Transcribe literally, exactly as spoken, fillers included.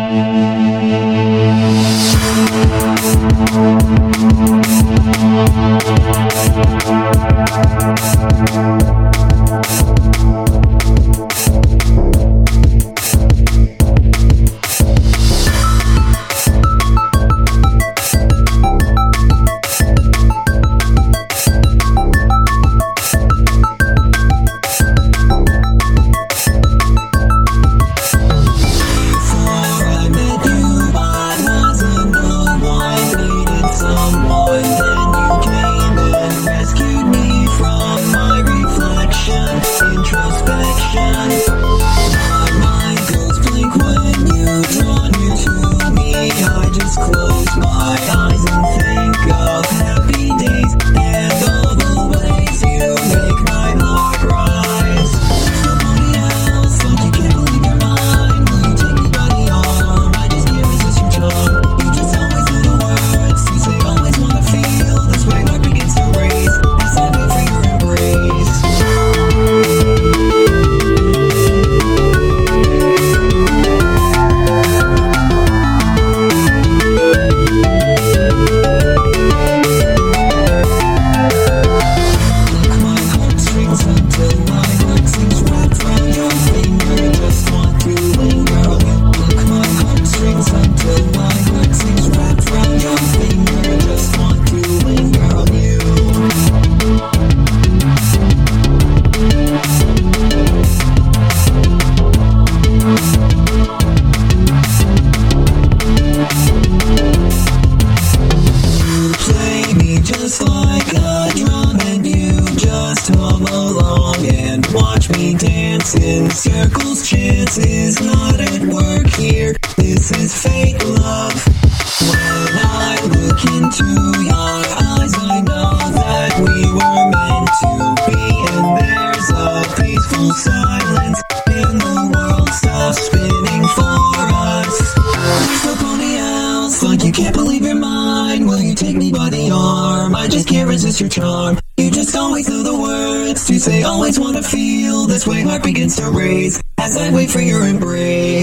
In circles, chances not at work here. This is fake love. When I look into your eyes, I know that we were meant to be. And there's a peaceful silence, and the world stops spinning for us. There's nobody else, like you can't believe you're mine. Will you take me by the arm? I just can't resist your charm. You just always know the words to say, always wanna feel this way. Heart begins to race as I wait for your embrace.